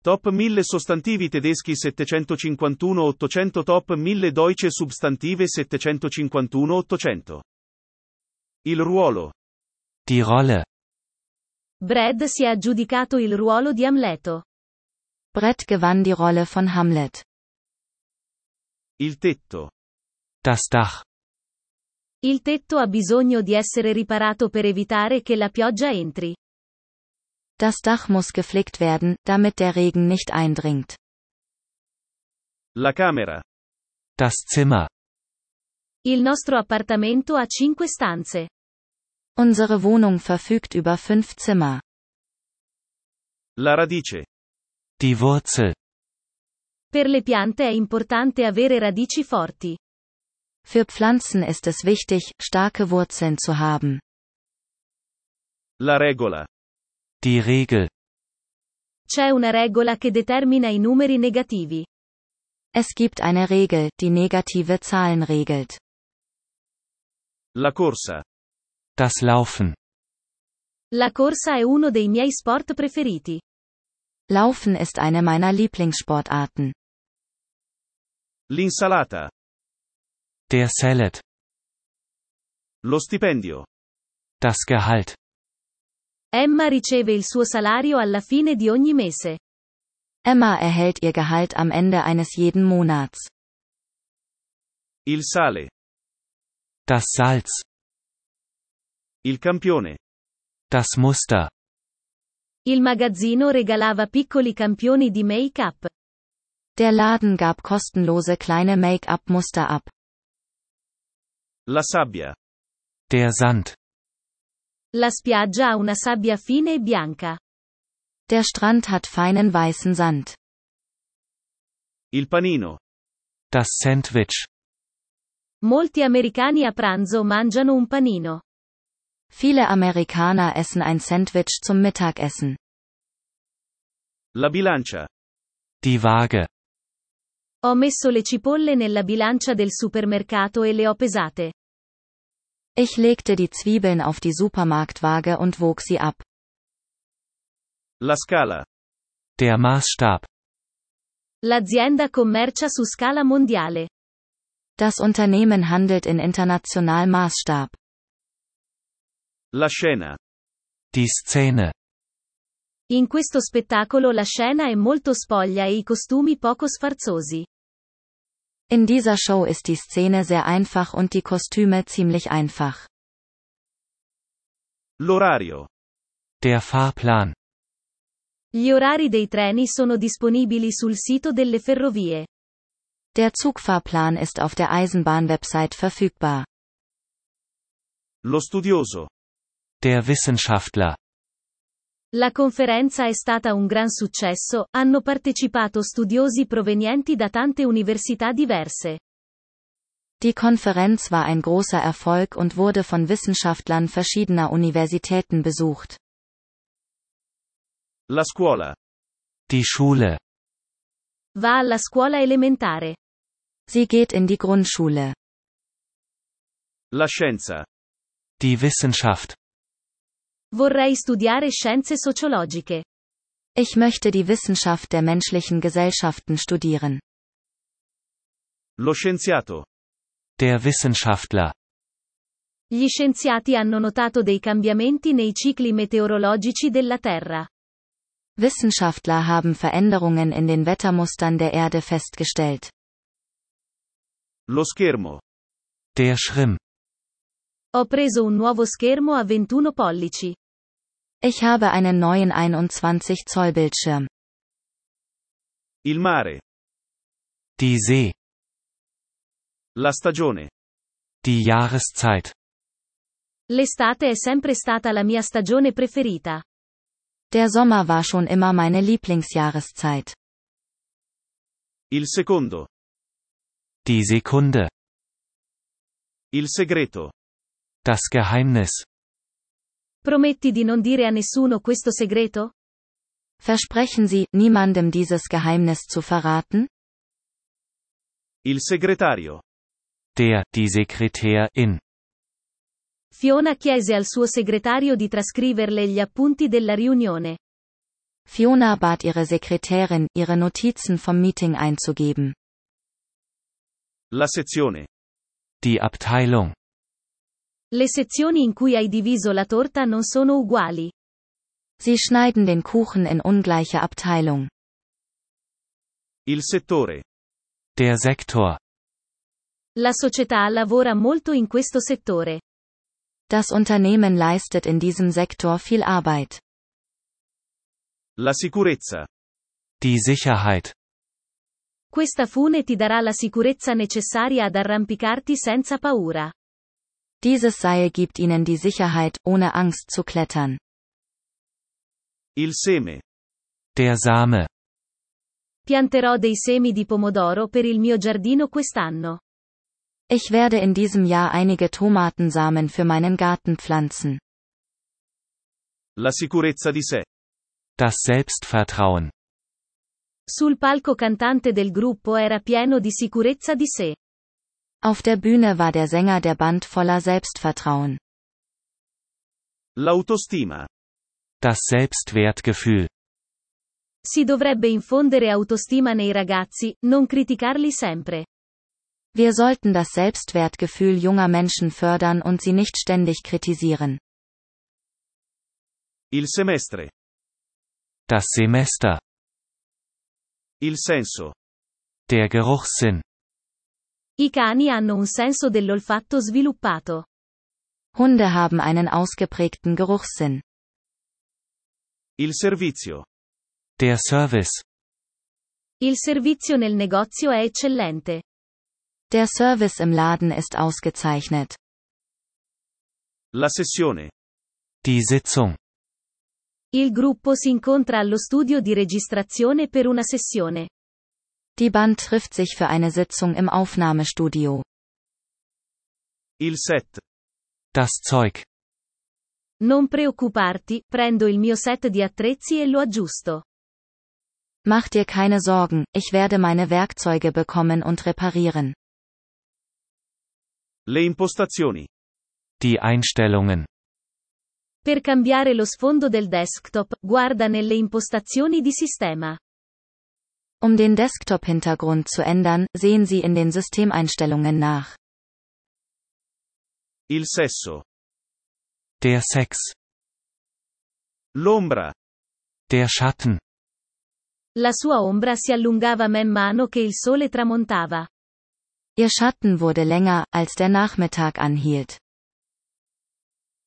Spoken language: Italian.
Top 1000 sostantivi tedeschi 751 800 Top 1000 deutsche Substantive 751 800. Il ruolo. Die Rolle. Brad si è aggiudicato il ruolo di Amleto. Brett gewann die Rolle von Hamlet. Il tetto. Das Dach. Il tetto ha bisogno di essere riparato per evitare che la pioggia entri. Das Dach muss geflickt werden, damit der Regen nicht eindringt. La camera. Das Zimmer. Il nostro appartamento ha 5 stanze. Unsere Wohnung verfügt über 5 Zimmer. La radice. Die Wurzel. Per le piante è importante avere radici forti. Für Pflanzen ist es wichtig, starke Wurzeln zu haben. La regola. Die Regel. C'è una regola che determina i numeri negativi. Es gibt eine Regel, die negative Zahlen regelt. La corsa. Das Laufen. La corsa è uno dei miei sport preferiti. Laufen ist eine meiner Lieblingssportarten. L'insalata. Der Salad. Lo stipendio. Das Gehalt. Emma riceve il suo salario alla fine di ogni mese. Emma erhält ihr Gehalt am Ende eines jeden Monats. Il sale. Das Salz. Il campione. Das Muster. Il magazzino regalava piccoli campioni di make-up. Der Laden gab kostenlose kleine Make-up-Muster ab. La sabbia. Der Sand. La spiaggia ha una sabbia fine e bianca. Der Strand hat feinen weißen Sand. Il panino. Das Sandwich. Molti americani a pranzo mangiano un panino. Viele Amerikaner essen ein Sandwich zum Mittagessen. La bilancia. Die Waage. Ho messo le cipolle nella bilancia del supermercato e le ho pesate. Ich legte die Zwiebeln auf die Supermarktwaage und wog sie ab. La scala. Der Maßstab. L'azienda commercia su scala mondiale. Das Unternehmen handelt in international Maßstab. La scena. Die Szene. In questo spettacolo la scena è molto spoglia e i costumi poco sfarzosi. In dieser Show ist die Szene sehr einfach und die Kostüme ziemlich einfach. L'orario. Der Fahrplan. Gli orari dei treni sono disponibili sul sito delle ferrovie. Der Zugfahrplan ist auf der Eisenbahnwebsite verfügbar. Lo studioso. Der Wissenschaftler. La conferenza è stata un gran successo, hanno partecipato studiosi provenienti da tante università diverse. Die Konferenz war ein großer Erfolg und wurde von Wissenschaftlern verschiedener Universitäten besucht. La scuola. Die Schule. Va alla scuola elementare. Sie geht in die Grundschule. La scienza. Die Wissenschaft. Vorrei studiare scienze sociologiche. Ich möchte die Wissenschaft der menschlichen Gesellschaften studieren. Lo scienziato. Der Wissenschaftler. Gli scienziati hanno notato dei cambiamenti nei cicli meteorologici della Terra. Wissenschaftler haben Veränderungen in den Wettermustern der Erde festgestellt. Lo schermo. Der Schirm. Ho preso un nuovo schermo a 21 pollici. Ich habe einen neuen 21 Zoll Bildschirm. Il mare. Die See. La stagione. Die Jahreszeit. L'estate è sempre stata la mia stagione preferita. Der Sommer war schon immer meine Lieblingsjahreszeit. Il secondo. Die Sekunde. Il segreto. Das Geheimnis. Prometti di non dire a nessuno questo segreto? Versprechen Sie, niemandem dieses Geheimnis zu verraten? Il segretario. Die Sekretärin. Fiona chiese al suo segretario di trascriverle gli appunti della riunione. Fiona bat ihre Sekretärin, ihre Notizen vom Meeting einzugeben. La sezione. Die Abteilung. Le sezioni in cui hai diviso la torta non sono uguali. Sie schneiden den Kuchen in ungleiche Abteilung. Il settore. Der Sektor. La società lavora molto in questo settore. Das Unternehmen leistet in diesem Sektor viel Arbeit. La sicurezza. Die Sicherheit. Questa fune ti darà la sicurezza necessaria ad arrampicarti senza paura. Dieses Seil gibt Ihnen die Sicherheit, ohne Angst zu klettern. Il seme. Der Same. Pianterò dei semi di pomodoro per il mio giardino quest'anno. Ich werde in diesem Jahr einige Tomatensamen für meinen Garten pflanzen. La sicurezza di sé. Das Selbstvertrauen. Sul palco cantante del gruppo era pieno di sicurezza di sé. Auf der Bühne war der Sänger der Band voller Selbstvertrauen. L'autostima. Das Selbstwertgefühl. Si dovrebbe infondere autostima nei ragazzi, non criticarli sempre. Wir sollten das Selbstwertgefühl junger Menschen fördern und sie nicht ständig kritisieren. Il semestre. Das Semester. Il senso. Der Geruchssinn. I cani hanno un senso dell'olfatto sviluppato. Hunde haben einen ausgeprägten Geruchssinn. Il servizio. Der Service. Il servizio nel negozio è eccellente. Der Service im Laden ist ausgezeichnet. La sessione. Die Sitzung. Il gruppo si incontra allo studio di registrazione per una sessione. Die Band trifft sich für eine Sitzung im Aufnahmestudio. Il set. Das Zeug. Non preoccuparti, prendo il mio set di attrezzi e lo aggiusto. Mach dir keine Sorgen, ich werde meine Werkzeuge bekommen und reparieren. Le impostazioni. Die Einstellungen. Per cambiare lo sfondo del desktop, guarda nelle impostazioni di sistema. Um den Desktop-Hintergrund zu ändern, sehen Sie in den Systemeinstellungen nach. Il sesso. Der Sex. L'ombra. Der Schatten. La sua ombra si allungava man mano che il sole tramontava. Ihr Schatten wurde länger, als der Nachmittag anhielt.